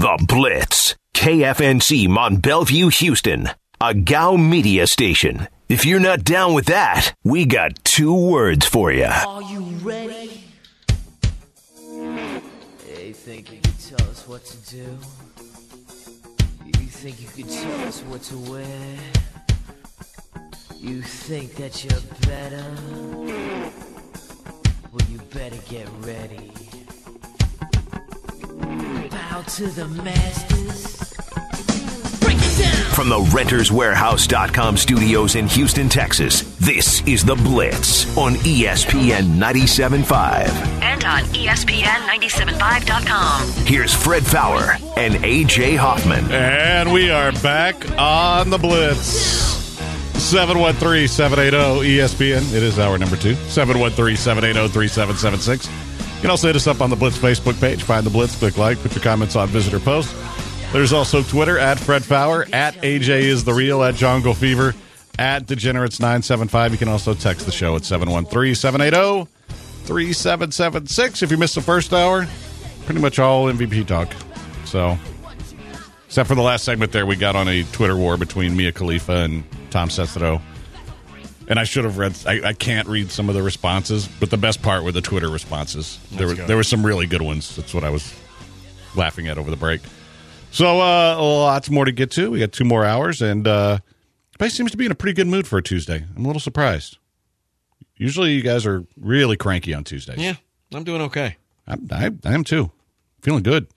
The Blitz. KFNC Mont Bellevue, Houston. A GOW media station. If you're not down with that, we got 2 words for you. Are you ready? You think you could tell us what to do? You think you could tell us what to wear? You think that you're better? Well, you better get ready. Bow to the masters. Break it down! From the RentersWarehouse.com studios in Houston, Texas, this is The Blitz on ESPN 97.5. And on ESPN975.com. Here's Fred Fowler and A.J. Hoffman. And we are back on The Blitz. 713-780-ESPN. It is hour number 2. 713-780-3776. You can also hit us up on the Blitz Facebook page. Find the Blitz, click like, put your comments on visitor posts. There's also Twitter, at Fred Fowler, at AJ is the real, at Jongo Fever, at Degenerates975. You can also text the show at 713-780-3776. If you missed the first hour, pretty much all MVP talk. So, except for the last segment there, we got on a Twitter war between Mia Khalifa and Tom Sestero. And I should have read, I can't read some of the responses, but the best part were the Twitter responses. There were some really good ones. That's what I was laughing at over the break. So, lots more to get to. We got 2 more hours, and everybody seems to be in a pretty good mood for a Tuesday. I'm a little surprised. Usually you guys are really cranky on Tuesdays. Yeah, I'm doing okay. I am too. Feeling good.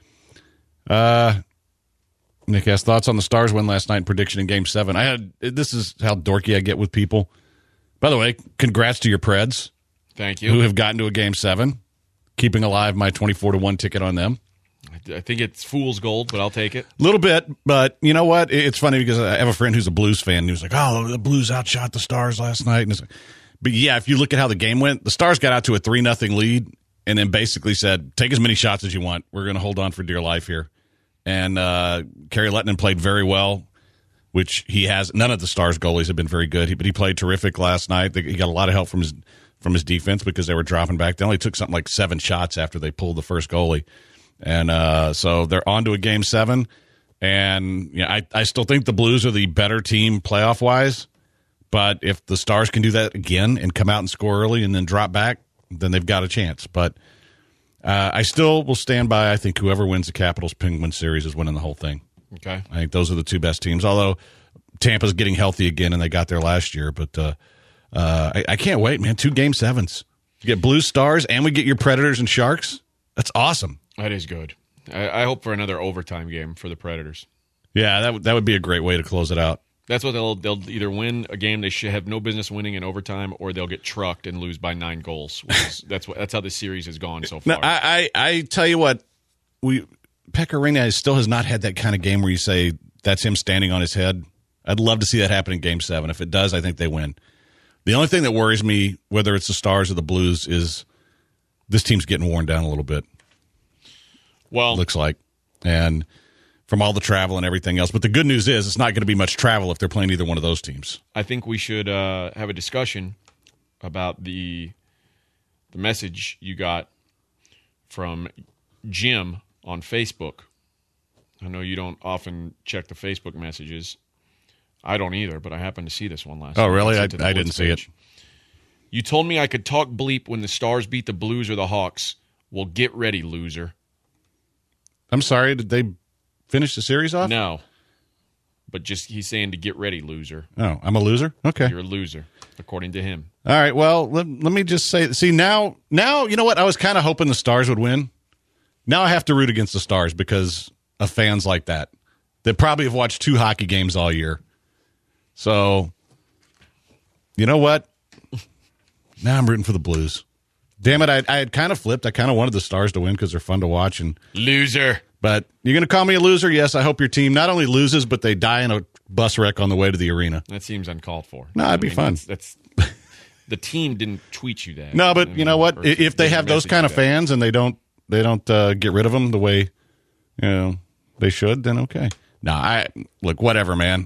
Nick has thoughts on the Stars win last night and prediction in Game 7. This is how dorky I get with people. By the way, congrats to your Preds. Thank you. Who have gotten to a Game 7, keeping alive my 24-1 ticket on them. I think it's fool's gold, but I'll take it. A little bit, but you know what? It's funny because I have a friend who's a Blues fan, and he was like, oh, the Blues outshot the Stars last night. And but yeah, if you look at how the game went, the Stars got out to a 3-0 lead and then basically said, take as many shots as you want. We're going to hold on for dear life here. And Kerry Lettinen played very well, which he has. None of the Stars goalies have been very good, but he played terrific last night. He got a lot of help from his defense because they were dropping back. They only took something like 7 shots after they pulled the first goalie. And so they're on to a Game 7. And you know, I still think the Blues are the better team playoff-wise. But if the Stars can do that again and come out and score early and then drop back, then they've got a chance. But I still will stand by, I think whoever wins the Capitals-Penguins series is winning the whole thing. Okay. I think those are the 2 best teams, although Tampa's getting healthy again, and they got there last year. But I can't wait, man. 2 Game 7s. You get Blues, Stars, and we get your Predators and Sharks. That's awesome. That is good. I hope for another overtime game for the Predators. Yeah, that would be a great way to close it out. That's what they'll either win a game they should have no business winning in overtime, or they'll get trucked and lose by 9 goals. That's how the series has gone so far. No, I tell you what, Pekka Rinne still has not had that kind of game where you say that's him standing on his head. I'd love to see that happen in Game 7. If it does, I think they win. The only thing that worries me, whether it's the Stars or the Blues, is this team's getting worn down a little bit. Well, looks like, and from all the travel and everything else. But the good news is it's not going to be much travel if they're playing either one of those teams. I think we should have a discussion about the message you got from Jim on Facebook. I know you don't often check the Facebook messages. I don't either, but I happened to see this one last night. Oh, really? I didn't see it. You told me I could talk bleep when the Stars beat the Blues or the Hawks. Well, get ready, loser. I'm sorry, did they finish the series off? No. But just he's saying to get ready, loser. Oh, I'm a loser? Okay. You're a loser, according to him. All right, well, let me just say, see, now, you know what? I was kind of hoping the Stars would win. Now I have to root against the Stars because of fans like that probably have watched 2 hockey games all year. So, you know what? Now I'm rooting for the Blues. Damn it, I had kind of flipped. I kind of wanted the Stars to win because they're fun to watch. And loser. But you're going to call me a loser? Yes, I hope your team not only loses, but they die in a bus wreck on the way to the arena. That seems uncalled for. No, it'd be fun. That's the team didn't tweet you that. No, but you know what? If they have those kind of fans and they don't get rid of them the way they should, then okay. No, look, whatever, man.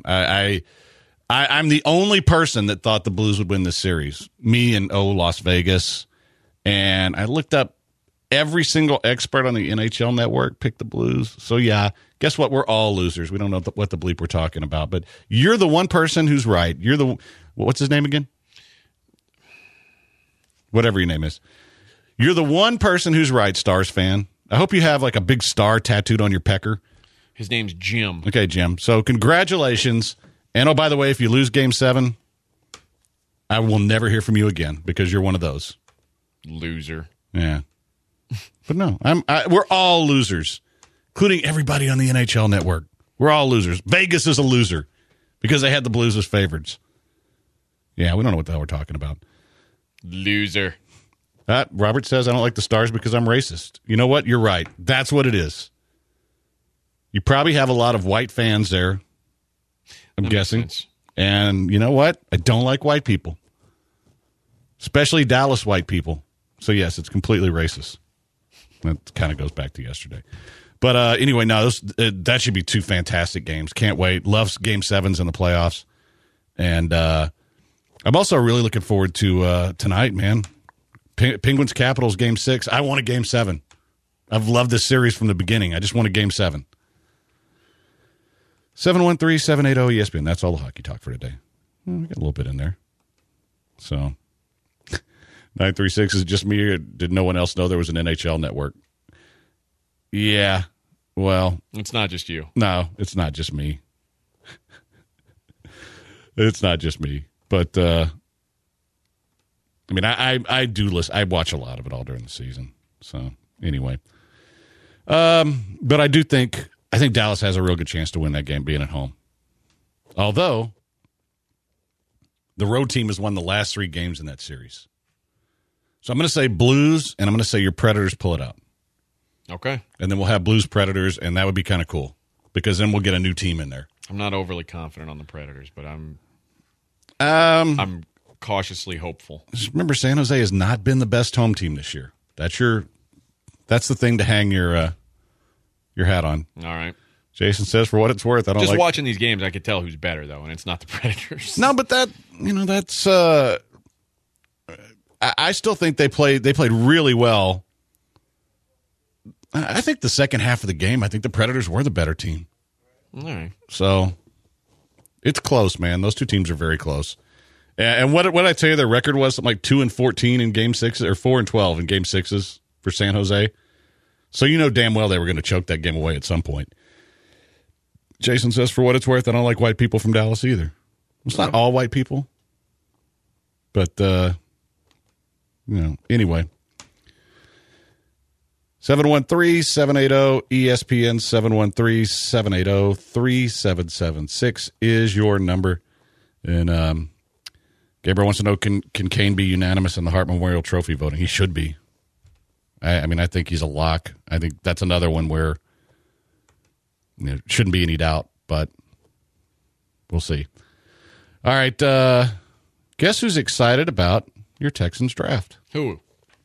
I'm the only person that thought the Blues would win this series. Me and Las Vegas. And I looked up every single expert on the NHL network picked the Blues. So, yeah, guess what? We're all losers. We don't know what the bleep we're talking about. But you're the one person who's right. You're the – what's his name again? Whatever your name is. You're the one person who's right, Stars fan. I hope you have like a big star tattooed on your pecker. His name's Jim. Okay, Jim. So congratulations. And, oh, by the way, if you lose Game 7, I will never hear from you again because you're one of those. Loser. Yeah. But no, we're all losers, including everybody on the NHL network. We're all losers. Vegas is a loser because they had the Blues as favorites. Yeah, we don't know what the hell we're talking about. Loser. Robert says, I don't like the Stars because I'm racist. You know what? You're right. That's what it is. You probably have a lot of white fans there, I'm guessing. Sense. And you know what? I don't like white people, especially Dallas white people. So, yes, it's completely racist. That kind of goes back to yesterday. But anyway, no, that should be two fantastic games. Can't wait. Love Game 7s in the playoffs. And I'm also really looking forward to tonight, man. Penguins Capitals Game 6. I want a Game 7. I've loved this series from the beginning. I just want a Game 7. 713-780-ESPN. That's all the hockey talk for today. Well, we got a little bit in there. So, 936, is it just me or did no one else know there was an NHL network? Yeah. Well. It's not just you. No, it's not just me. It's not just me. But, I mean, I do listen. I watch a lot of it all during the season. So, anyway. But I think Dallas has a real good chance to win that game being at home. Although, the road team has won the last 3 games in that series. So I'm going to say Blues, and I'm going to say your Predators pull it out. Okay. And then we'll have Blues Predators, and that would be kind of cool because then we'll get a new team in there. I'm not overly confident on the Predators, but I'm cautiously hopeful. Just remember, San Jose has not been the best home team this year. That's the thing to hang your hat on. All right. Jason says, for what it's worth, I don't just watching these games, I could tell who's better though, and it's not the Predators. No, but that's. I still think they played really well. I think the second half of the game, I think the Predators were the better team. All right. So it's close, man. Those two teams are very close. And what I tell you, their record was something like 2-14 in Game 6 or 4-12 in Game 6s for San Jose. So you know damn well they were going to choke that game away at some point. Jason says, for what it's worth, I don't like white people from Dallas either. It's not all white people. But, anyway. 713-780-ESPN, 713-780-3776 is your number. And Gabriel wants to know, can Kane be unanimous in the Hart Memorial Trophy voting? He should be. I mean, I think he's a lock. I think that's another one where shouldn't be any doubt, but we'll see. All right. Guess who's excited about your Texans draft? Who?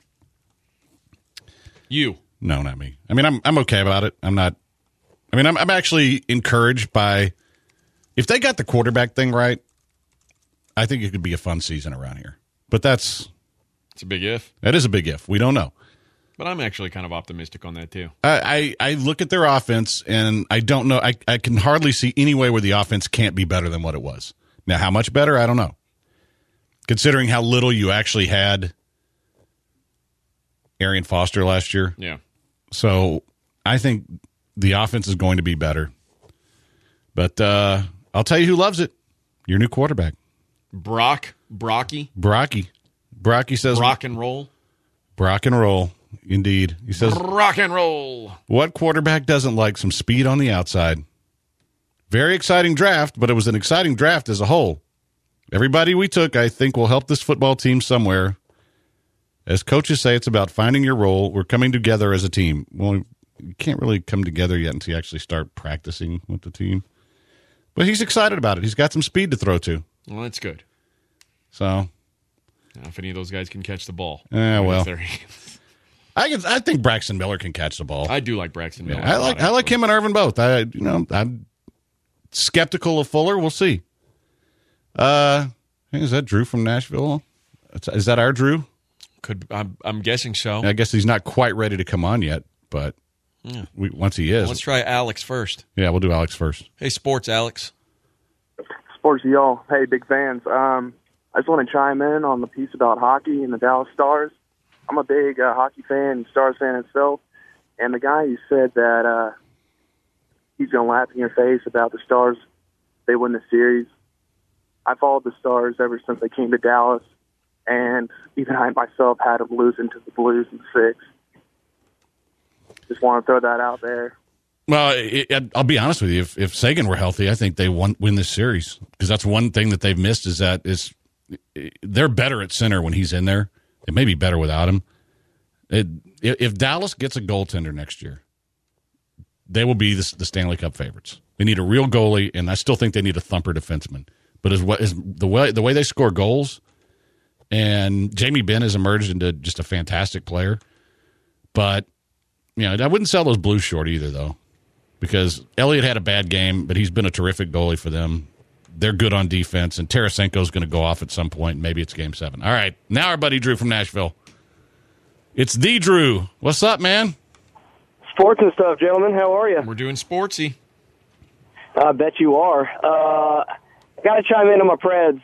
You. No, not me. I mean, I'm okay about it. I'm not. I mean, I'm actually encouraged by if they got the quarterback thing right. I think it could be a fun season around here. But it's a big if. That is a big if. We don't know. But I'm actually kind of optimistic on that too. I look at their offense and I don't know. I can hardly see any way where the offense can't be better than what it was. Now, how much better? I don't know. Considering how little you actually had Arian Foster last year. Yeah. So I think the offense is going to be better. But I'll tell you who loves it. Your new quarterback. Brocky says rock and roll. Brock and roll. Indeed. He says rock and roll. What quarterback doesn't like some speed on the outside? Very exciting draft, but it was an exciting draft as a whole. Everybody we took, I think, will help this football team somewhere. As coaches say, it's about finding your role. We're coming together as a team. Well, you can't really come together yet until you actually start practicing with the team. But he's excited about it. He's got some speed to throw to. Well, that's good. So, if any of those guys can catch the ball. Well. I think Braxton Miller can catch the ball. I do like Braxton Miller. Yeah, I like him and Irvin both. I'm skeptical of Fuller. We'll see. Is that Drew from Nashville? Is that our Drew? I'm guessing so. I guess he's not quite ready to come on yet, but once he is. Let's try Alex first. Yeah, we'll do Alex first. Hey, sports, Alex. Sports, y'all. Hey, big fans. I just want to chime in on the piece about hockey and the Dallas Stars. I'm a big hockey fan and Stars fan itself. And the guy who said that he's going to laugh in your face about the Stars, they win the series. I followed the Stars ever since they came to Dallas. And even I myself had them losing to the Blues in 6. Just want to throw that out there. Well, I'll be honest with you. If Sagan were healthy, I think they win this series, because that's one thing that they've missed is they're better at center when he's in there. They may be better without him. If Dallas gets a goaltender next year, they will be the Stanley Cup favorites. They need a real goalie, and I still think they need a thumper defenseman. But the way they score goals, and Jamie Benn has emerged into just a fantastic player. But I wouldn't sell those Blues short either, though, because Elliott had a bad game, but he's been a terrific goalie for them. They're good on defense, and Tarasenko's going to go off at some point. Maybe it's Game 7. All right, now our buddy Drew from Nashville. It's the Drew. What's up, man? Sports and stuff, gentlemen. How are you? We're doing sportsy. I bet you are. Got to chime in on my Preds.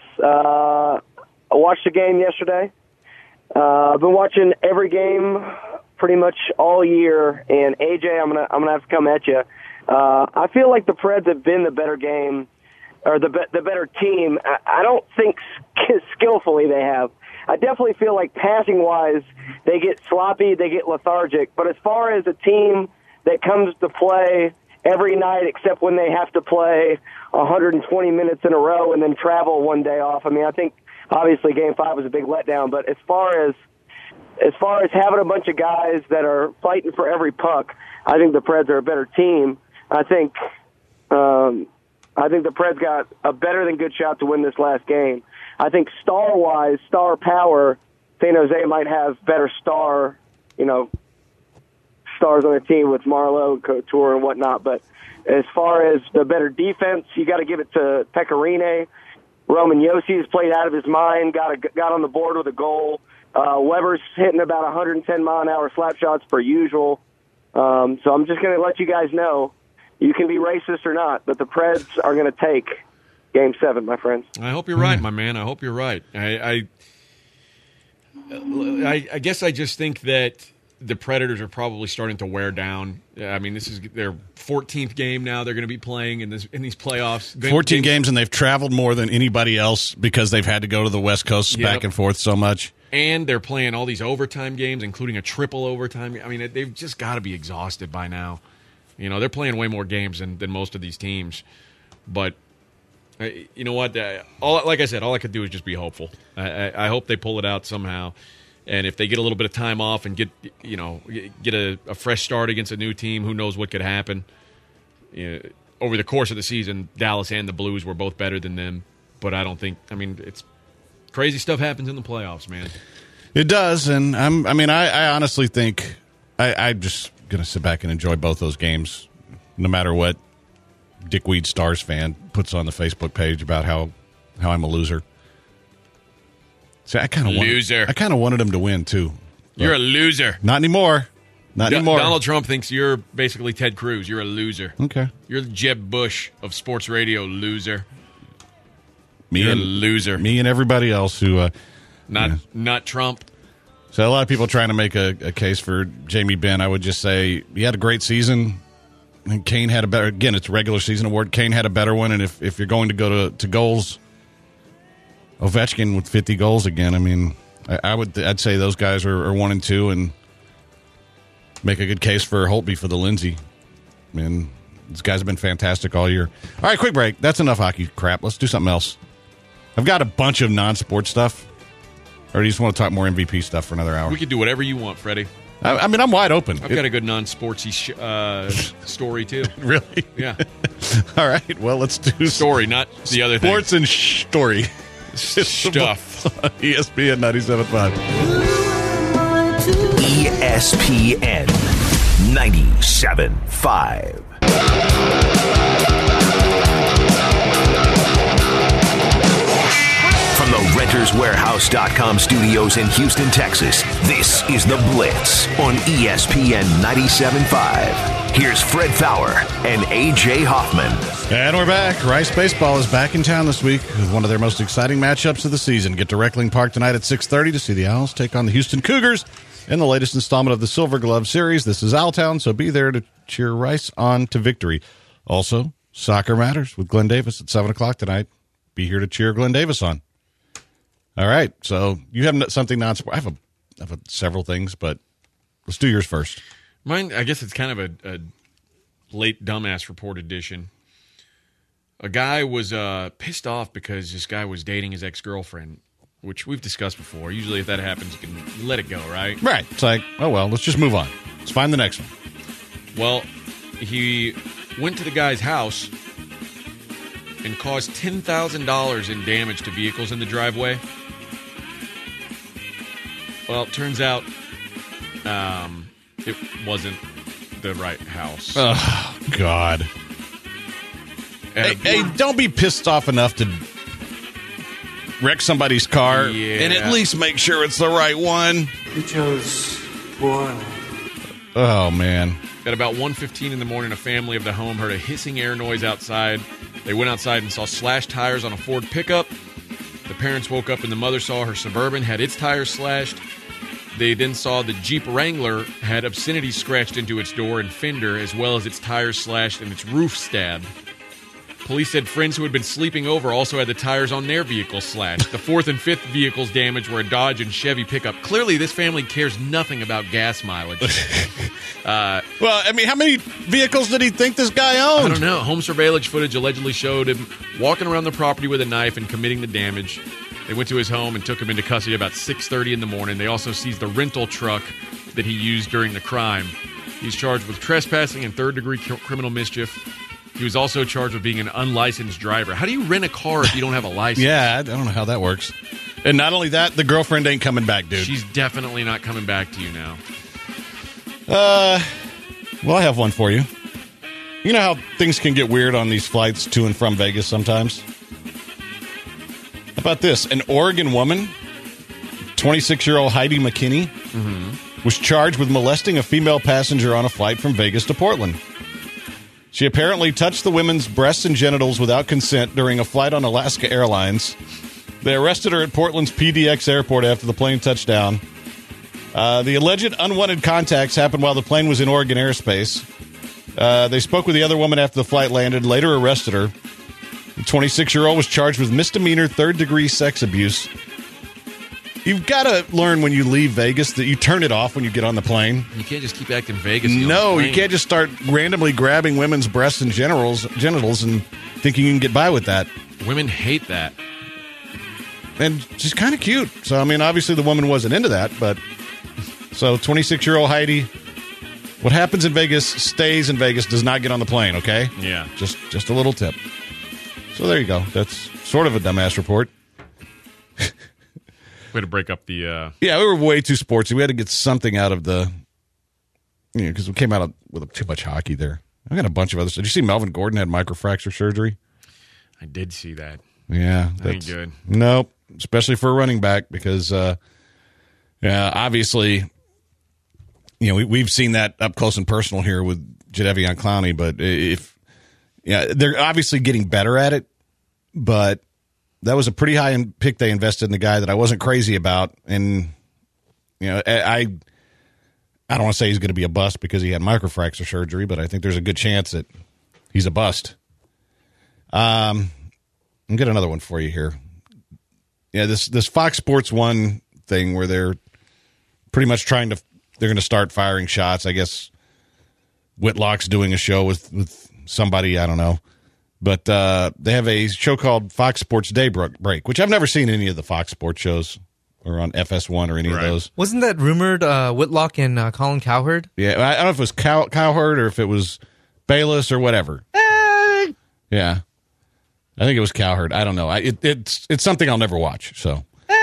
I watched the game yesterday. I've been watching every game pretty much all year. And AJ, I'm gonna have to come at you. I feel like the Preds have been the better game, or the better team. I don't think skillfully they have. I definitely feel like passing-wise, they get sloppy, they get lethargic. But as far as a team that comes to play every night except when they have to play 120 minutes in a row and then travel one day off, I think obviously Game 5 was a big letdown. But as far as having a bunch of guys that are fighting for every puck, I think the Preds are a better team. I think the Preds got a better than good shot to win this last game. I think star-wise, star power, San Jose might have better stars on their team with Marleau, Couture, and whatnot. But as far as the better defense, you got to give it to Pecorine. Roman Yossi has played out of his mind, got on the board with a goal. Weber's hitting about 110-mile-an-hour slap shots per usual. So I'm just going to let you guys know, you can be racist or not, but the Preds are going to take Game 7, my friends. I hope you're right, my man. I hope you're right. I guess I just think that the Predators are probably starting to wear down. This is their 14th game now they're going to be playing in these playoffs. 14 games, and they've traveled more than anybody else because they've had to go to the West Coast back and forth so much. And they're playing all these overtime games, including a triple overtime. They've just got to be exhausted by now. They're playing way more games than most of these teams. But you know what? Like I said, all I could do is just be hopeful. I hope they pull it out somehow. And if they get a little bit of time off and get a fresh start against a new team, who knows what could happen. Over the course of the season, Dallas and the Blues were both better than them. But I don't think – it's crazy stuff happens in the playoffs, man. It does, and I honestly think I'm just going to sit back and enjoy both those games, no matter what Dickweed Stars fan puts on the Facebook page about how I'm a loser. See, I kind of wanted him to win too. You're a loser. Not anymore. Not anymore. Donald Trump thinks you're basically Ted Cruz. You're a loser. Okay. You're the Jeb Bush of sports radio, loser. You're a loser. Me and everybody else who not Trump. So a lot of people trying to make a case for Jamie Benn. I would just say he had a great season. And Kane had a better. Again, it's a regular season award. Kane had a better one. And if you're going to go to goals, Ovechkin with 50 goals again. I'd say those guys are 1 and 2, and make a good case for Holtby for the Lindsay. These guys have been fantastic all year. All right, quick break. That's enough hockey crap. Let's do something else. I've got a bunch of non-sports stuff. Or do you just want to talk more MVP stuff for another hour? We can do whatever you want, Freddie. I'm wide open. I've got a good non-sportsy story, too. Really? Yeah. All right, well, let's do story, not the other thing. Sports and story. Stuff. ESPN 97.5. ESPN 97.5. From the Renters BlitzWarehouse.com studios in Houston, Texas. This is The Blitz on ESPN 97.5. Here's Fred Fowler and A.J. Hoffman. And we're back. Rice Baseball is back in town this week with one of their most exciting matchups of the season. Get to Reckling Park tonight at 6:30 to see the Owls take on the Houston Cougars in the latest installment of the Silver Glove Series. This is Owltown, so be there to cheer Rice on to victory. Also, Soccer Matters with Glenn Davis at 7 o'clock tonight. Be here to cheer Glenn Davis on. All right, so you have something non-sport. I have several things, but let's do yours first. Mine, I guess it's kind of a late dumbass report edition. A guy was pissed off because this guy was dating his ex-girlfriend, which we've discussed before. Usually if that happens, you can let it go, right? Right. It's like, oh, well, let's just move on. Let's find the next one. Well, he went to the guy's house and caused $10,000 in damage to vehicles in the driveway. Well, it turns out it wasn't the right house. Oh, God. Hey, don't be pissed off enough to wreck somebody's car and at least make sure it's the right one. You chose one. Oh, man. At about 1:15 in the morning, a family of the home heard a hissing air noise outside. They went outside and saw slashed tires on a Ford pickup. The parents woke up and the mother saw her Suburban had its tires slashed. They then saw the Jeep Wrangler had obscenity scratched into its door and fender, as well as its tires slashed and its roof stabbed. Police said friends who had been sleeping over also had the tires on their vehicles slashed. The fourth and fifth vehicles damaged were a Dodge and Chevy pickup. Clearly, this family cares nothing about gas mileage. Well, I mean, how many vehicles did he think this guy owned? I don't know. Home surveillance footage allegedly showed him walking around the property with a knife and committing the damage. They went to his home and took him into custody about 6:30 in the morning. They also seized the rental truck that he used during the crime. He's charged with trespassing and third-degree criminal mischief. He was also charged with being an unlicensed driver. How do you rent a car if you don't have a license? Yeah, I don't know how that works. And not only that, the girlfriend ain't coming back, dude. She's definitely not coming back to you now. Well, I have one for you. You know how things can get weird on these flights to and from Vegas sometimes? How about this? An Oregon woman, 26-year-old Heidi McKinney, was charged with molesting a female passenger on a flight from Vegas to Portland. She apparently touched the women's breasts and genitals without consent during a flight on Alaska Airlines. They arrested her at Portland's PDX airport after the plane touched down. The alleged unwanted contacts happened while the plane was in Oregon airspace. They spoke with the other woman after the flight landed, later arrested her. The 26-year-old was charged with misdemeanor third-degree sex abuse. You've got to learn when you leave Vegas that you turn it off when you get on the plane. You can't just keep acting Vegas. No, you can't just start randomly grabbing women's breasts and genitals and thinking you can get by with that. Women hate that. And she's kind of cute. So, I mean, obviously the woman wasn't into that, but... So, 26-year-old Heidi, what happens in Vegas stays in Vegas, does not get on the plane, okay? Yeah. Just a little tip. So, there you go. That's sort of a dumbass report. Way to break up the... Yeah, we were way too sportsy. We had to get something out of the... You know, because we came out with too much hockey there. I got a bunch of other stuff. Did you see Melvin Gordon had microfracture surgery? I did see that. Yeah. That ain't good. Nope. Especially for a running back because, obviously, you know, we've seen that up close and personal here with Jadeveon Clowney, but they're obviously getting better at it, but that was a pretty high pick they invested in the guy that I wasn't crazy about. And, you know, I don't want to say he's going to be a bust because he had microfracture surgery, but I think there's a good chance that he's a bust. I'll get another one for you here. Yeah, this Fox Sports 1 thing where they're pretty much they're going to start firing shots. I guess Whitlock's doing a show with somebody, I don't know. But they have a show called Fox Sports Daybreak, which I've never seen any of the Fox Sports shows or on FS1 or any of those. Wasn't that rumored Whitlock and Colin Cowherd? Yeah, I don't know if it was Cowherd or if it was Bayless or whatever. Yeah. I think it was Cowherd. I don't know. It's something I'll never watch. So,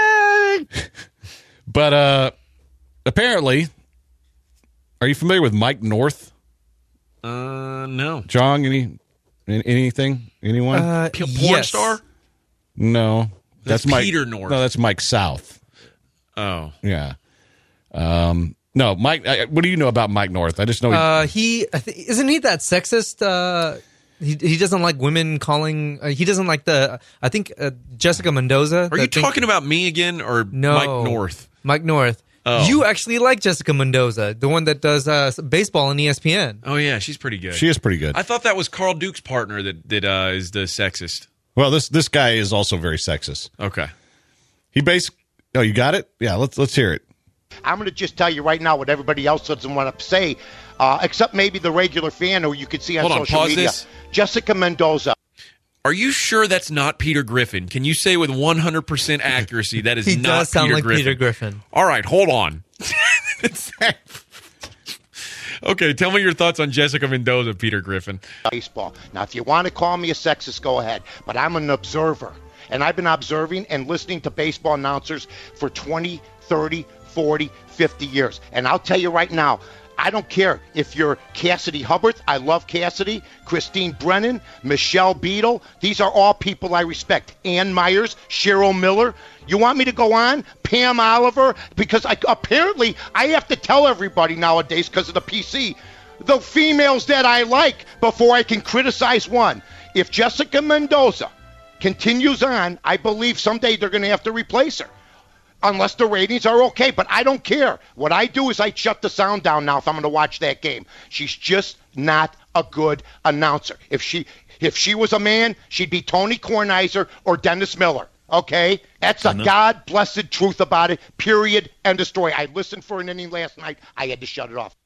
but apparently, are you familiar with Mike North? No. Jong, anything? Anyone? Porn star? No. That's Mike, Peter North. No, that's Mike South. Oh. Yeah. No, Mike. What do you know about Mike North? I just know isn't he that sexist? He doesn't like women calling. He doesn't like I think Jessica Mendoza. Are you talking about me again or No, Mike North? Mike North. Oh. You actually like Jessica Mendoza, the one that does baseball on ESPN. Oh yeah, she's pretty good. she is pretty good. I thought that was Carl Duke's partner that is the sexist. Well, this guy is also very sexist. Okay. He Oh, you got it? Yeah. Let's hear it. I'm going to just tell you right now what everybody else doesn't want to say, except maybe the regular fan who you could see on social pause media. this. Jessica Mendoza. Are you sure that's not Peter Griffin? Can you say with 100% accuracy that is He not does sound Peter like Griffin? Peter Griffin. All right, hold on. Okay, tell me your thoughts on Jessica Mendoza, Peter Griffin. Baseball. Now, if you want to call me a sexist, go ahead. But I'm an observer. And I've been observing and listening to baseball announcers for 20, 30, 40, 50 years. And I'll tell you right now, I don't care if you're Cassidy Hubbard. I love Cassidy. Christine Brennan, Michelle Beadle. These are all people I respect. Ann Myers, Cheryl Miller. You want me to go on? Pam Oliver? Because apparently I have to tell everybody nowadays because of the PC, the females that I like before I can criticize one. If Jessica Mendoza continues on, I believe someday they're going to have to replace her. Unless the ratings are okay, but I don't care. What I do is I shut the sound down now if I'm going to watch that game. She's just not a good announcer. If she was a man, she'd be Tony Kornheiser or Dennis Miller. Okay? That's a God-blessed truth about it, period, end of story. I listened for an inning last night. I had to shut it off.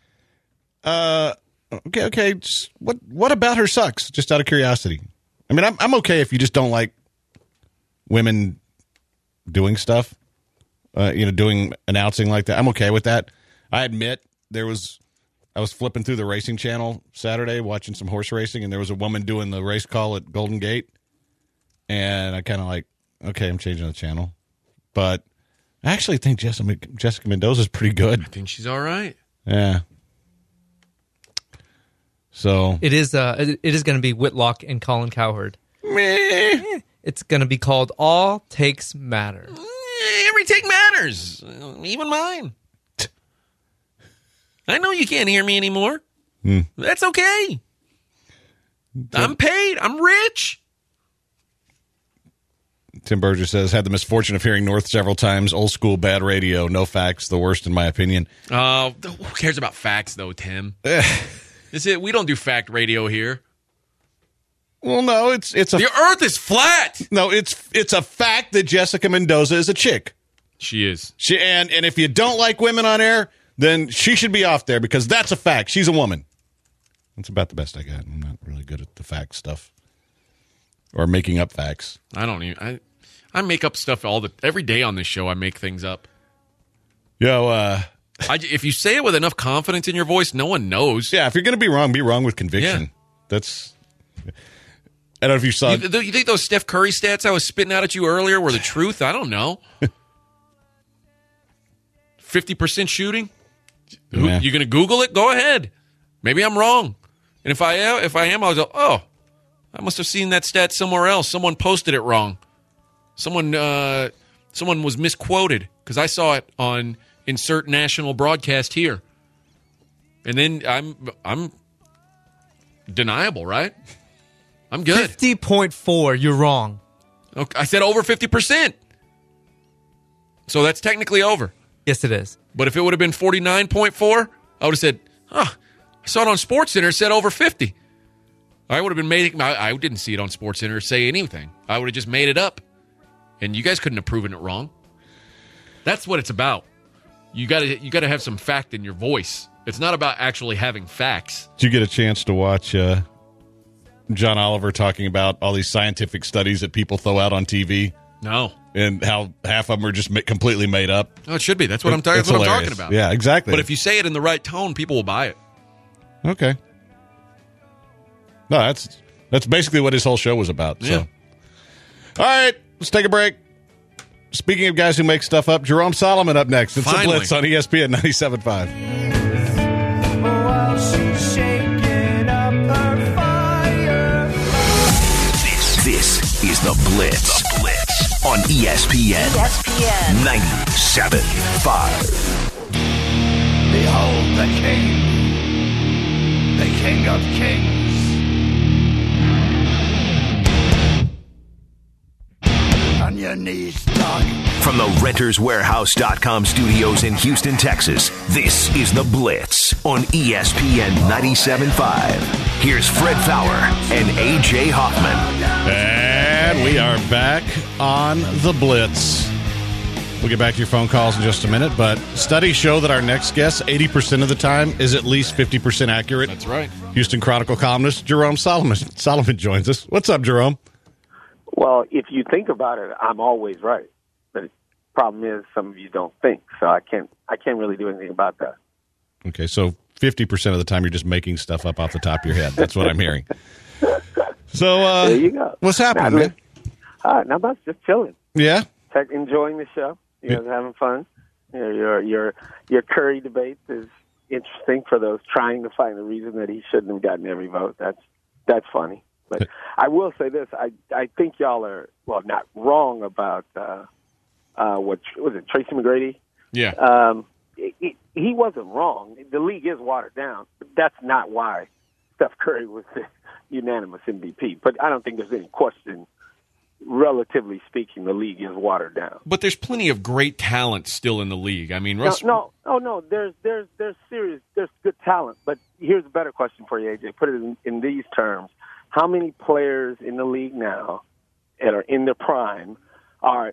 Okay. What about her sucks? Just out of curiosity. I mean, I'm okay if you just don't like women doing stuff, doing announcing like that. I'm okay with that. I admit I was flipping through the racing channel Saturday watching some horse racing, and there was a woman doing the race call at Golden Gate, and I kind of like, okay, I'm changing the channel. But I actually think Jessica Mendoza is pretty good. I think she's all right. Yeah. So it is going to be Whitlock and Colin Cowherd. Meh. It's going to be called All Takes Matter. Every take matters, even mine. I know you can't hear me anymore. That's okay. I'm paid. I'm rich. Tim Burgess says, had the misfortune of hearing North several times. Old school bad radio. No facts. The worst in my opinion. Who cares about facts, though, Tim? We don't do fact radio here. Well, no, it's a the Earth is flat. No, it's a fact that Jessica Mendoza is a chick. She is. And if you don't like women on air, then she should be off there because that's a fact. She's a woman. That's about the best I got. I'm not really good at the fact stuff or making up facts. I don't even. I make up stuff every day on this show. I make things up. If you say it with enough confidence in your voice, no one knows. Yeah, if you're going to be wrong with conviction. Yeah. That's. I don't know if you saw. You think those Steph Curry stats I was spitting out at you earlier were the truth? I don't know. 50% shooting. Yeah. You going to Google it? Go ahead. Maybe I'm wrong. And if I am, I'll go. Oh, I must have seen that stat somewhere else. Someone posted it wrong. Someone was misquoted because I saw it on insert national broadcast here. And then I'm deniable, right? I'm good. 50.4. You're wrong. Okay, I said over 50%. So that's technically over. Yes, it is. But if it would have been 49.4, I would have said, I saw it on SportsCenter. It said over 50. I would have been I didn't see it on SportsCenter say anything. I would have just made it up. And you guys couldn't have proven it wrong. That's what it's about. You got to have some fact in your voice. It's not about actually having facts. Did you get a chance to watch John Oliver talking about all these scientific studies that people throw out on TV? No. And how half of them are just completely made up? Oh, it should be. That's what I'm talking about. Yeah, exactly. But if you say it in the right tone, people will buy it. Okay. No, that's basically what his whole show was about. So. Yeah. All right, let's take a break. Speaking of guys who make stuff up, Jerome Solomon up next. It's Finally. The Blitz on ESPN 97.5. While she's shaking up her fire. This is The Blitz. The Blitz. on ESPN 97.5. Behold the King of Kings. On your knees, dog. From the RentersWarehouse.com studios in Houston, Texas, this is The Blitz on ESPN 97.5. Here's Fred Fowler and A.J. Hoffman. And we are back on The Blitz. We'll get back to your phone calls in just a minute, but studies show that our next guest, 80% of the time, is at least 50% accurate. That's right. Houston Chronicle columnist Jerome Solomon. Solomon joins us. What's up, Jerome? Well, if you think about it, I'm always right. But the problem is some of you don't think, so I can't really do anything about that. Okay, so 50% of the time you're just making stuff up off the top of your head. That's what I'm hearing. So there you go. What's happening, man? Not much, just chilling. Yeah? Enjoying the show. You guys are having fun. Your Curry debate is interesting for those trying to find a reason that he shouldn't have gotten every vote. That's funny. But I will say this: I think y'all are not wrong about what was it, Tracy McGrady? Yeah. He wasn't wrong. The league is watered down, but that's not why Steph Curry was the unanimous MVP. But I don't think there's any question. Relatively speaking, the league is watered down. But there's plenty of great talent still in the league. I mean, there's good talent. But here's a better question for you, AJ. Put it in these terms: how many players in the league now that are in their prime are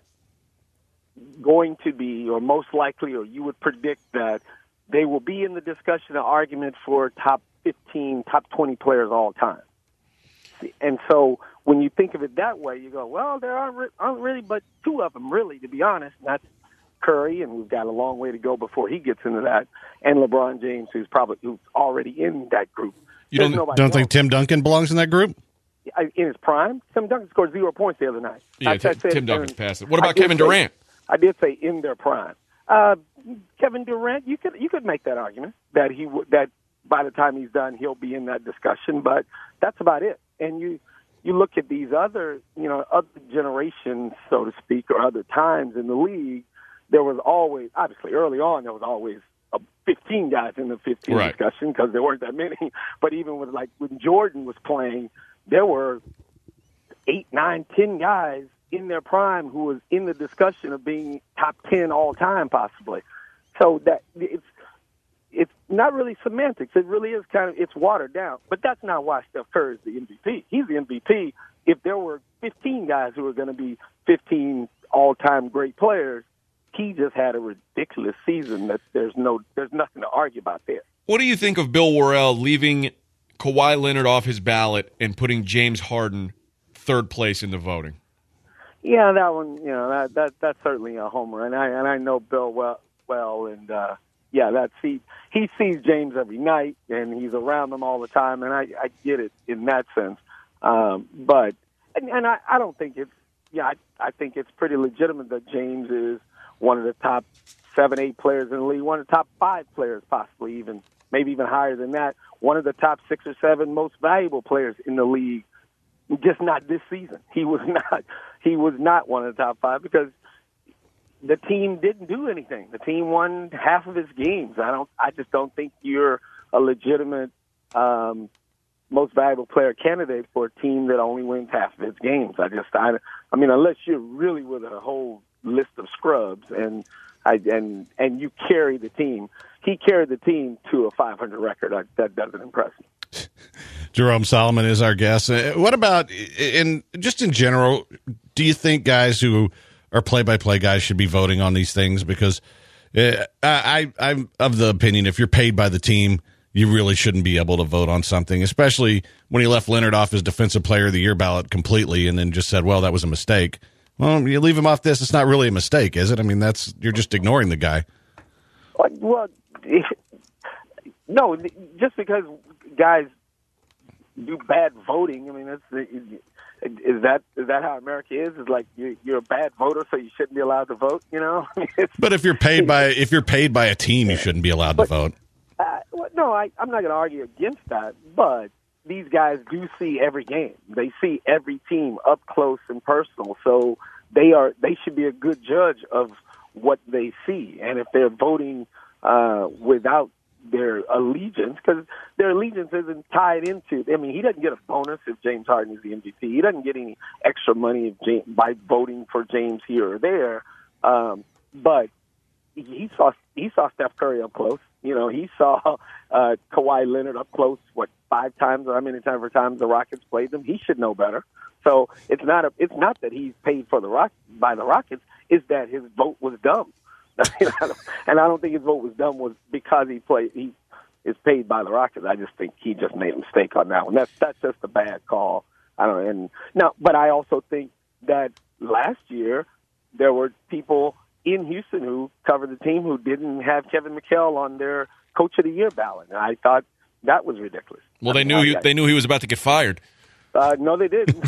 going to be, or most likely, or you would predict that they will be in the discussion or argument for top 15, top 20 players all time? And so when you think of it that way, you go, well, there aren't really but two of them, really, to be honest. And that's Curry, and we've got a long way to go before he gets into that, and LeBron James, who's already in that group. You don't think Tim Duncan belongs in that group? In his prime? Tim Duncan scored 0 points the other night. Yeah, Tim Duncan's past it. What about Kevin Durant? I did say in their prime. Kevin Durant, you could make that argument that that by the time he's done, he'll be in that discussion, but that's about it. And you look at these other generations, so to speak, or other times in the league, there was always, obviously early on, there was always 15 guys in the 15 discussion because there weren't that many. But even with when Jordan was playing, there were 8, 9, 10 guys in their prime who was in the discussion of being top 10 all time, possibly. So that it's not really semantics. It really is it's watered down. But that's not why Steph Curry is the MVP. He's the MVP if there were 15 guys who were going to be 15 all-time great players. He just had a ridiculous season that there's nothing to argue about there. What do you think of Bill Worrell leaving Kawhi Leonard off his ballot and putting James Harden third place in the voting? Yeah, that one, that's certainly a homer. And I know Bill well, and he sees James every night, and he's around them all the time, and I get it in that sense. But I don't think I think it's pretty legitimate that James is one of the top 7, 8 players in the league, one of the top 5 players, possibly even, maybe even higher than that, one of the top 6 or 7 most valuable players in the league. Just not this season. He was not one of the top 5 because the team didn't do anything. The team won half of its games. I just don't think you're a legitimate most valuable player candidate for a team that only wins half of its games. I mean, unless you're really with a whole list of scrubs and you carry the team. He carried the team to a 500 record. That doesn't impress me. Jerome Solomon is our guest. What about in general? Do you think guys who are play-by-play guys should be voting on these things? Because I'm of the opinion if you're paid by the team, you really shouldn't be able to vote on something, especially when he left Leonard off his Defensive Player of the Year ballot completely and then just said, well, that was a mistake. Well, you leave him off this, it's not really a mistake, is it? I mean, you're just ignoring the guy. Well, no, just because guys do bad voting, I mean, is that how America is? Is like you're a bad voter, so you shouldn't be allowed to vote? But if you're paid by a team, you shouldn't be allowed to vote. No, I'm not going to argue against that. But these guys do see every game. They see every team up close and personal. So they should be a good judge of what they see. And if they're voting without their allegiance, because their allegiance isn't tied into, I mean, he doesn't get a bonus if James Harden is the MVP. He doesn't get any extra money by voting for James here or there. But he saw Steph Curry up close. You know, he saw Kawhi Leonard up close, 5 times or how many times the Rockets played them. He should know better. So it's not that he's paid for by the Rockets. It's that his vote was dumb. And I don't think his vote was dumb was because he is paid by the Rockets. I just think he just made a mistake on that one. That's just a bad call. But I also think that last year there were people in Houston who covered the team who didn't have Kevin McHale on their Coach of the Year ballot, and I thought that was ridiculous. Well, they knew he was about to get fired. No, they didn't.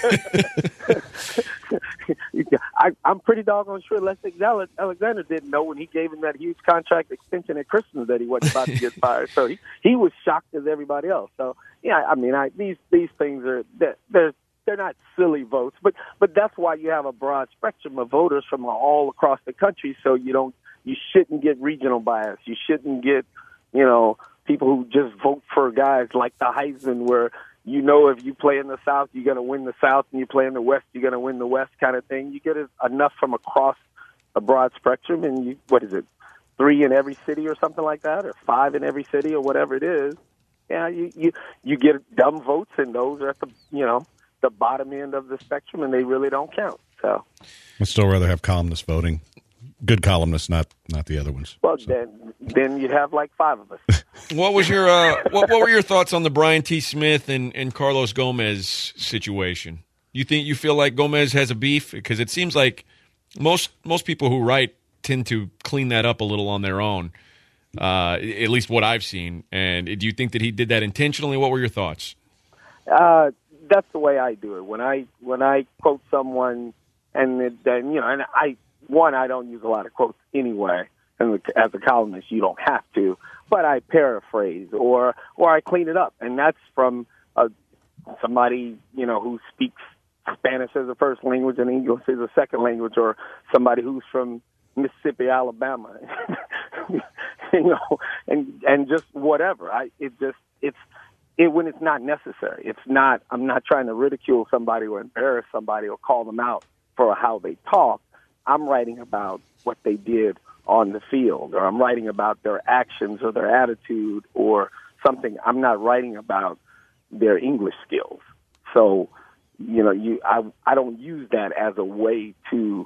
I'm pretty doggone sure Leslie Alexander didn't know when he gave him that huge contract extension at Christmas that he wasn't about to get fired. So he was shocked as everybody else. So yeah, I mean, these things are they're not silly votes, but that's why you have a broad spectrum of voters from all across the country. So you shouldn't get regional bias. You shouldn't get people who just vote for guys like the Heisman where. If you play in the South, you're going to win the South, and you play in the West, you're going to win the West kind of thing. You get enough from across a broad spectrum, and 3 in every city or something like that, or 5 in every city or whatever it is. Yeah, you get dumb votes, and those are at the bottom end of the spectrum, and they really don't count. So I'd still rather have columnists voting. Good columnists, not the other ones. Well, then you'd have like 5 of us. What was your what were your thoughts on the Brian T. Smith and Carlos Gomez situation? You feel like Gomez has a beef? Because it seems like most people who write tend to clean that up a little on their own. At least what I've seen. And do you think that he did that intentionally? What were your thoughts? That's the way I do it. When I quote someone, and I don't use a lot of quotes anyway. And as a columnist, you don't have to. But I paraphrase or I clean it up, and that's from somebody who speaks Spanish as a first language and English as a second language, or somebody who's from Mississippi, Alabama, and just whatever. When it's not necessary. I'm not trying to ridicule somebody or embarrass somebody or call them out for how they talk. I'm writing about what they did on the field, or I'm writing about their actions or their attitude or something. I'm not writing about their English skills. So, I don't use that as a way to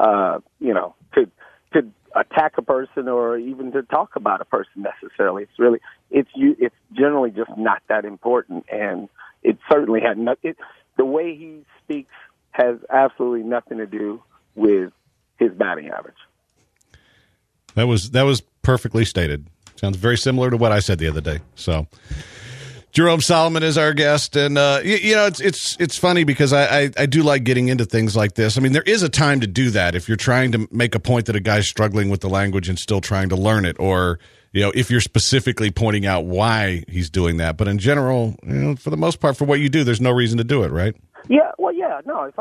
attack a person or even to talk about a person necessarily. It's generally just not that important, and it certainly had the way he speaks has absolutely nothing to do with his batting average. That was perfectly stated. Sounds very similar to what I said the other day. So, Jerome Solomon is our guest, and it's funny because I do like getting into things like this. I mean, there is a time to do that if you're trying to make a point that a guy's struggling with the language and still trying to learn it, or if you're specifically pointing out why he's doing that. But in general, for the most part, for what you do, there's no reason to do it, right? Yeah, well, yeah, no. If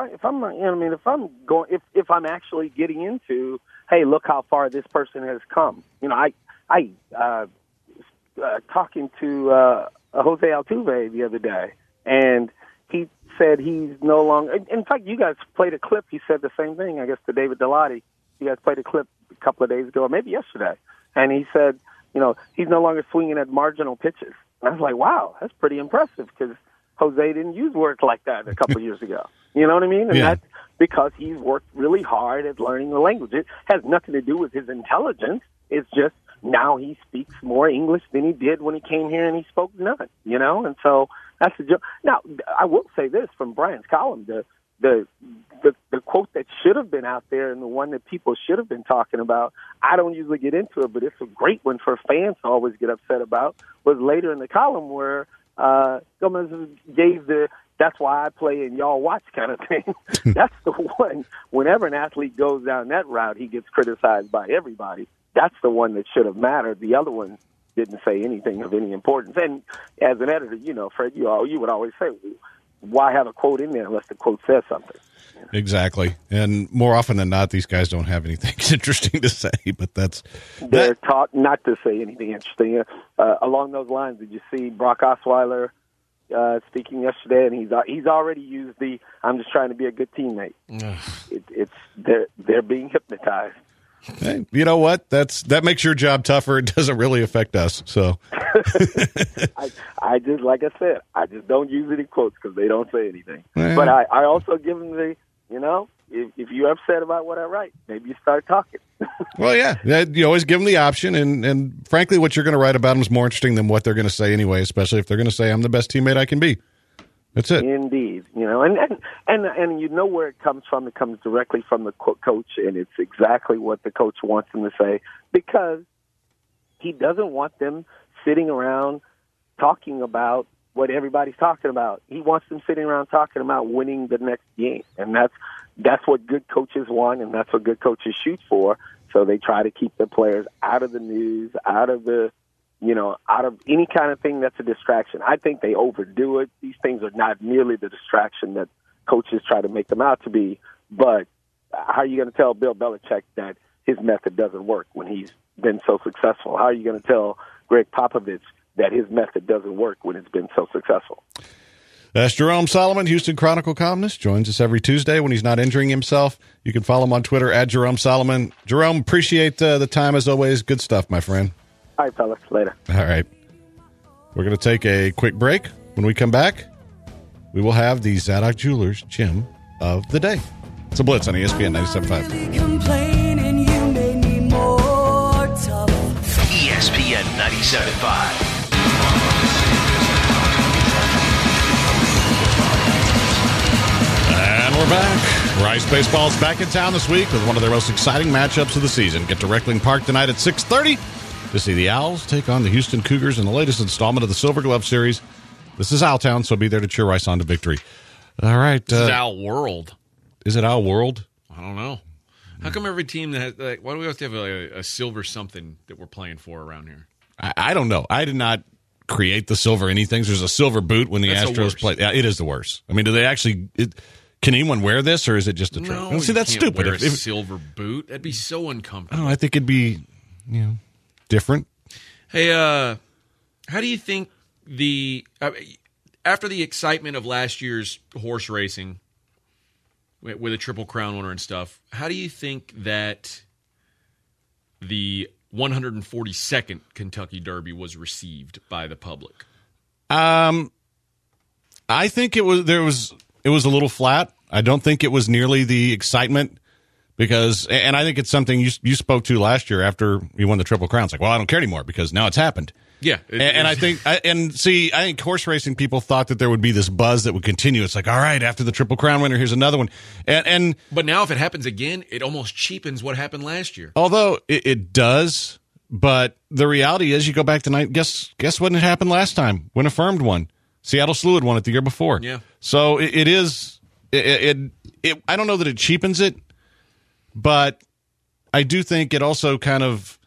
I'm actually getting into, hey, look how far this person has come. I talking to Jose Altuve the other day, and he said he's no longer. In fact, you guys played a clip. He said the same thing, I guess, to David Dilotti. You guys played a clip a couple of days ago, or maybe yesterday, and he said, he's no longer swinging at marginal pitches. And I was like, wow, that's pretty impressive because Jose didn't use words like that a couple of years ago. You know what I mean? And that's because he's worked really hard at learning the language. It has nothing to do with his intelligence. It's just now he speaks more English than he did when he came here and he spoke none, And so that's the joke. Now, I will say this from Brian's column, the quote that should have been out there and the one that people should have been talking about, I don't usually get into it, but it's a great one for fans to always get upset about, was later in the column where Gomez gave that's why I play and y'all watch kind of thing. That's the one. Whenever an athlete goes down that route, he gets criticized by everybody. That's the one that should have mattered. The other one didn't say anything of any importance. And as an editor, Fred, you would always say, why have a quote in there unless the quote says something? Exactly. And more often than not, these guys don't have anything interesting to say, but they're taught not to say anything interesting. Along those lines, did you see Brock Osweiler speaking yesterday? And he's already used the "I'm just trying to be a good teammate." They're being hypnotized. Hey, you know what? That makes your job tougher. It doesn't really affect us. So, I just, like I said, I just don't use it in quotes because they don't say anything. Yeah. But I also give them the, if you're upset about what I write, maybe you start talking. Well, yeah, you always give them the option, and frankly, what you're going to write about them is more interesting than what they're going to say anyway. Especially if they're going to say, "I'm the best teammate I can be." That's it. Indeed, and you know where it comes from. It comes directly from the coach, and it's exactly what the coach wants them to say because he doesn't want them sitting around talking about what everybody's talking about. He wants them sitting around talking about winning the next game, and that's what good coaches want, and that's what good coaches shoot for. So they try to keep their players out of the news, out of any kind of thing that's a distraction. I think they overdo it. These things are not nearly the distraction that coaches try to make them out to be. But how are you going to tell Bill Belichick that his method doesn't work when he's been so successful? How are you going to tell Greg Popovich that his method doesn't work when it's been so successful? That's Jerome Solomon, Houston Chronicle columnist. Joins us every Tuesday when he's not injuring himself. You can follow him on Twitter at Jerome Solomon. Jerome, appreciate the time as always. Good stuff, my friend. All right, fellas. Later. All right. We're going to take a quick break. When we come back, we will have the Zadok Jewelers Gem of the Day. It's a Blitz on ESPN 97.5. ESPN 97.5. And we're back. Rice Baseball's back in town this week with one of their most exciting matchups of the season. Get to Reckling Park tonight at 6:30 to see the Owls take on the Houston Cougars in the latest installment of the Silver Glove Series. This is Owltown, so be there to cheer Rice on to victory. All right. This is Owl World. Is it Owl World? I don't know. How come every team that has, why do we have to have a silver something that we're playing for around here? I don't know. I did not create the silver anything. There's a silver boot when the Astros play. Yeah, it is the worst. I mean, do they actually... Can anyone wear this, or is it just a trick? No, see, that's stupid. Wear a silver boot, that'd be so uncomfortable. I think it'd be, different. Hey, how do you think after the excitement of last year's horse racing with a Triple Crown winner and stuff, how do you think that the 142nd Kentucky Derby was received by the public? I think it was a little flat. I don't think it was nearly the excitement because, and I think it's something you spoke to last year after you won the Triple Crown. It's like, well, I don't care anymore because now it's happened. Yeah. I think horse racing people thought that there would be this buzz that would continue. It's like, all right, after the Triple Crown winner, here's another one. But now if it happens again, it almost cheapens what happened last year. Although it does, but the reality is you go back tonight, guess when it happened last time? When Affirmed won. Seattle Slew had won it the year before. Yeah. So it is. I don't know that it cheapens it, but I do think it also kind of.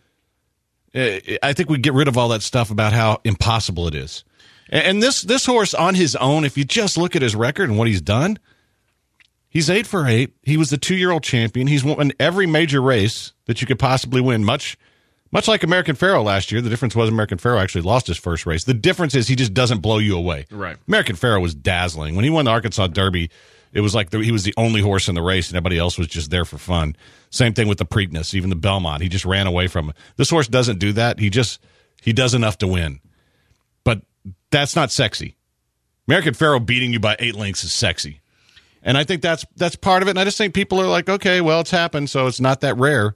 I think we get rid of all that stuff about how impossible it is. And this horse on his own, if you just look at his record and what he's done, he's 8 for 8. He was the 2-year-old champion. He's won every major race that you could possibly win. Much like American Pharoah last year. The difference was American Pharoah actually lost his first race. The difference is he just doesn't blow you away. Right. American Pharoah was dazzling. When he won the Arkansas Derby, it was like he was the only horse in the race and everybody else was just there for fun. Same thing with the Preakness, even the Belmont. He just ran away from it. This horse doesn't do that. He does enough to win. But that's not sexy. American Pharoah beating you by 8 lengths is sexy. And I think that's part of it. And I just think people are like, okay, well, it's happened, so it's not that rare.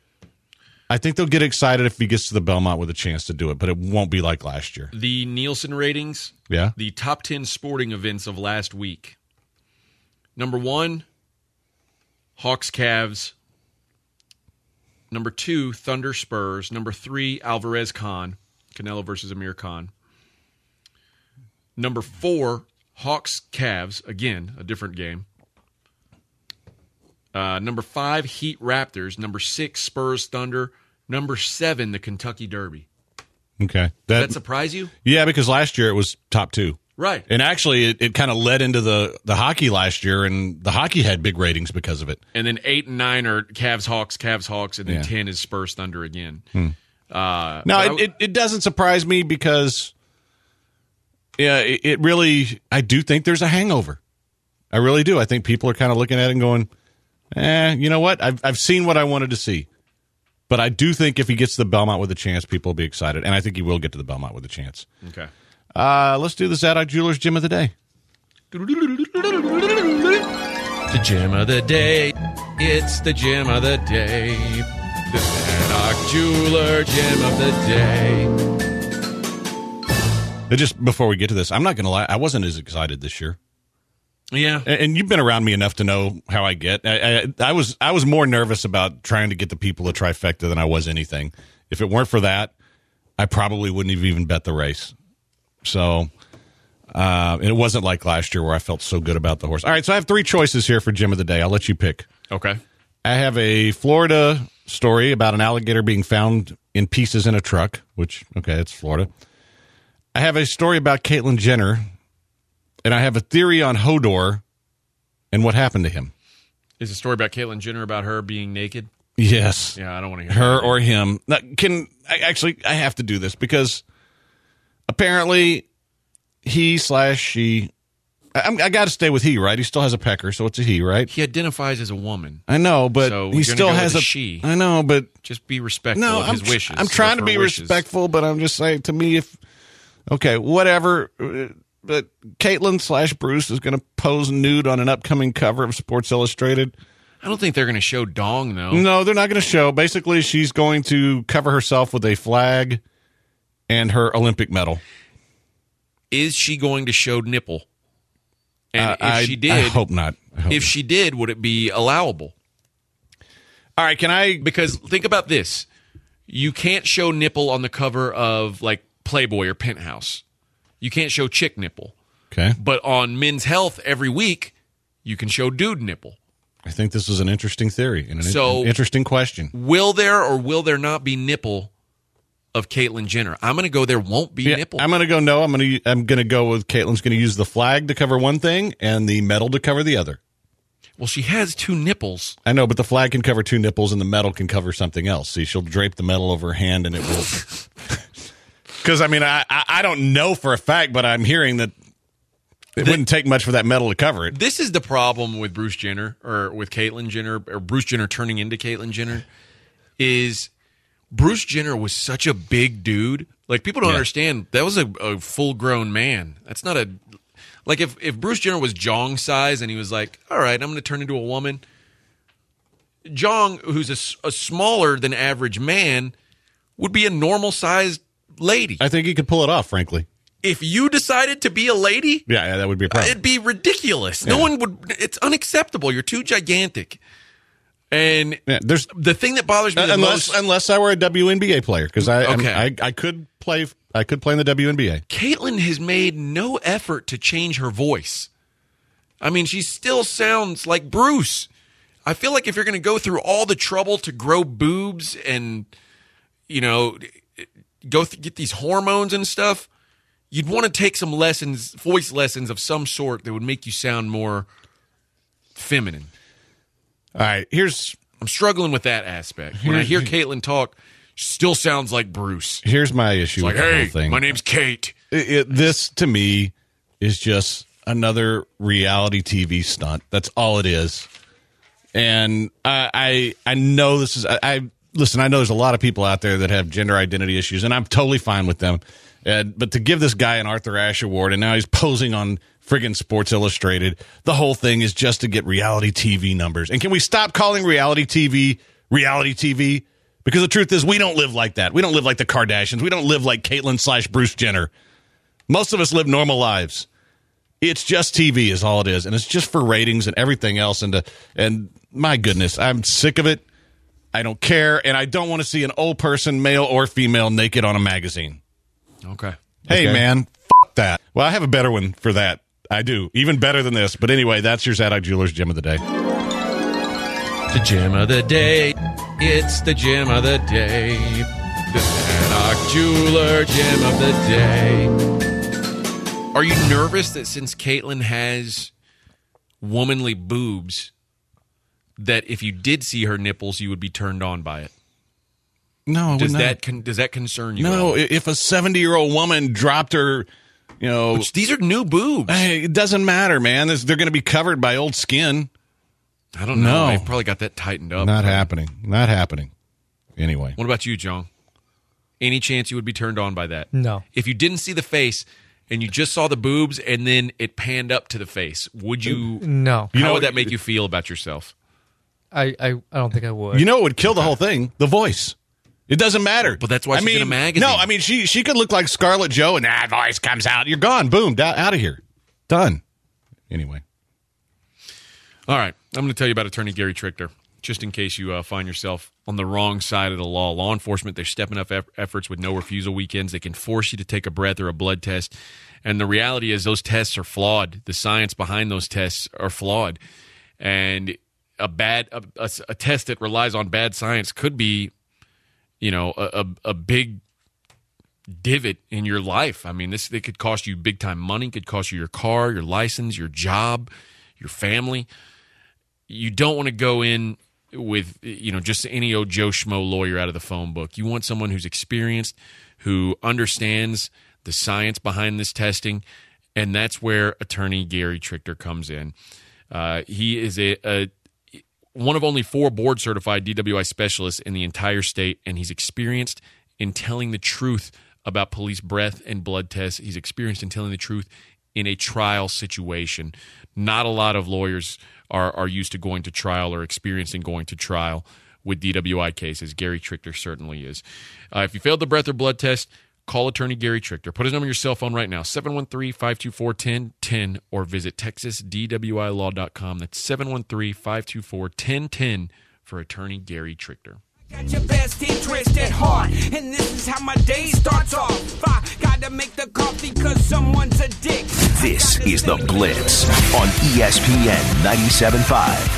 I think they'll get excited if he gets to the Belmont with a chance to do it, but it won't be like last year. The Nielsen ratings, the top 10 sporting events of last week. Number 1, Hawks Cavs. Number 2, Thunder Spurs. Number 3, Alvarez Khan. Canelo versus Amir Khan. Number 4, Hawks Cavs. Again, a different game. Number 5, Heat Raptors. Number 6, Spurs Thunder. Number 7, the Kentucky Derby. Okay. Does that surprise you? Yeah, because last year it was top 2. Right. And actually, it kind of led into the hockey last year, and the hockey had big ratings because of it. And then 8 and 9 are Cavs, Hawks, and then Yeah. 10 is Spurs, Thunder again. No, it doesn't surprise me because, it really, I do think there's a hangover. I really do. I think people are kind of looking at it and going, you know what? I've seen what I wanted to see. But I do think if he gets to the Belmont with a chance, people will be excited. And I think he will get to the Belmont with a chance. Okay. Let's do the Zadok Jewelers Gym of the Day. The gem of the day. It's the gem of the day. The Zadok Jeweler gem of the day. Just before we get to this, I'm not going to lie. I wasn't as excited this year. Yeah. And you've been around me enough to know how I get. I was more nervous about trying to get the people a trifecta than I was anything. If it weren't for that, I probably wouldn't have even bet the race. So it wasn't like last year where I felt so good about the horse. All right, so I have 3 choices here for Gym of the Day. I'll let you pick. Okay. I have a Florida story about an alligator being found in pieces in a truck, which, okay, it's Florida. I have a story about Caitlyn Jenner, and I have a theory on Hodor and what happened to him. Is the story about Caitlyn Jenner about her being naked? Yes. Yeah, I don't want to hear her that. or him. Now, I have to do this because apparently he/she. I got to stay with he, right? He still has a pecker, so it's a he, right? He identifies as a woman. I know, but So he you're still gonna go has with a she. I know, but Just be respectful of his wishes. I'm trying to of be her wishes. respectful, but I'm just saying to me, okay, whatever. But Caitlyn/Bruce is going to pose nude on an upcoming cover of Sports Illustrated. I don't think they're going to show dong, though. No, they're not going to show. Basically, she's going to cover herself with a flag and her Olympic medal. Is she going to show nipple? And if she did, I hope not. If she did, would it be allowable? All right, can I? Because think about this. You can't show nipple on the cover of like Playboy or Penthouse. You can't show chick nipple. Okay. But on Men's Health every week, you can show dude nipple. I think this is an interesting theory and an interesting question. Will there or will there not be nipple of Caitlyn Jenner? I'm going to go there won't be nipple. I'm going to go no. I'm going to go with Caitlyn's going to use the flag to cover one thing and the medal to cover the other. Well, she has 2 nipples. I know, but the flag can cover 2 nipples and the medal can cover something else. See, she'll drape the medal over her hand and it will. Because, I mean, I don't know for a fact, but I'm hearing that it wouldn't take much for that medal to cover it. This is the problem with Bruce Jenner or with Caitlyn Jenner or Bruce Jenner turning into Caitlyn Jenner is Bruce Jenner was such a big dude. Like, people don't understand. That was a full-grown man. That's not a... Like, if Bruce Jenner was Jong size and he was like, all right, I'm going to turn into a woman, Jong, who's a smaller than average man, would be a normal-sized lady. I think he could pull it off, frankly. If you decided to be a lady, yeah, that would be a problem. It'd be ridiculous. No one would. It's unacceptable. You're too gigantic. And there's the thing that bothers me the most, unless I were a WNBA player, because I could play in the WNBA. Caitlyn has made no effort to change her voice. I mean, she still sounds like Bruce. I feel like if you're going to go through all the trouble to grow boobs and get these hormones and stuff, you'd want to take some lessons, voice lessons of some sort that would make you sound more feminine. All right, I'm struggling with that aspect. When I hear Caitlyn talk, she still sounds like Bruce. Here's my issue with the whole thing. My name's Kate. This, to me, is just another reality TV stunt. That's all it is. And I know this is... Listen, I know there's a lot of people out there that have gender identity issues, and I'm totally fine with them. But to give this guy an Arthur Ashe Award, and now he's posing on friggin' Sports Illustrated, the whole thing is just to get reality TV numbers. And can we stop calling reality TV? Because the truth is, we don't live like that. We don't live like the Kardashians. We don't live like Caitlyn/Bruce Jenner. Most of us live normal lives. It's just TV is all it is, and it's just for ratings and everything else. And my goodness, I'm sick of it. I don't care, and I don't want to see an old person, male or female, naked on a magazine. Okay. Hey, man, f*** that. Well, I have a better one for that. I do. Even better than this. But anyway, that's your Zadok Jewelers Gem of the Day. The Gem of the Day. It's the Gem of the Day. The Zadok Jeweler Gem of the Day. Are you nervous that since Caitlyn has womanly boobs, that if you did see her nipples, you would be turned on by it? No, does that concern you? No, if a 70-year-old woman dropped her, these are new boobs. It doesn't matter, man. They're going to be covered by old skin. I don't know. No. They've probably got that tightened up. Not happening. Not happening. Anyway. What about you, John? Any chance you would be turned on by that? No. If you didn't see the face and you just saw the boobs and then it panned up to the face, would you? No. How would that make you feel about yourself? I don't think I would. You know what would kill the whole thing? The voice. It doesn't matter. But that's why she's in a magazine. No, I mean, she could look like Scarlett Joe and that voice comes out. You're gone. Boom. Out of here. Done. Anyway. All right. I'm going to tell you about attorney Gary Trichter, just in case you find yourself on the wrong side of the law. Law enforcement, they're stepping up efforts with no refusal weekends. They can force you to take a breath or a blood test. And the reality is those tests are flawed. The science behind those tests are flawed. And a test that relies on bad science could be, a big divot in your life. I mean, they could cost you big time money, could cost you your car, your license, your job, your family. You don't want to go in with, just any old Joe Schmo lawyer out of the phone book. You want someone who's experienced, who understands the science behind this testing, and that's where attorney Gary Trichter comes in. He is one of only 4 board-certified DWI specialists in the entire state, and he's experienced in telling the truth about police breath and blood tests. He's experienced in telling the truth in a trial situation. Not a lot of lawyers are used to going to trial or experienced in going to trial with DWI cases. Gary Trichter certainly is. If you failed the breath or blood test, call attorney Gary Trichter. Put his number on your cell phone right now, 713-524-1010, or visit TexasDWILaw.com. That's 713-524-1010 for attorney Gary Trichter. Got your best interest at heart, and this is how my day starts off. I gotta make the coffee cause someone's a dick. This is The Blitz on ESPN 97.5.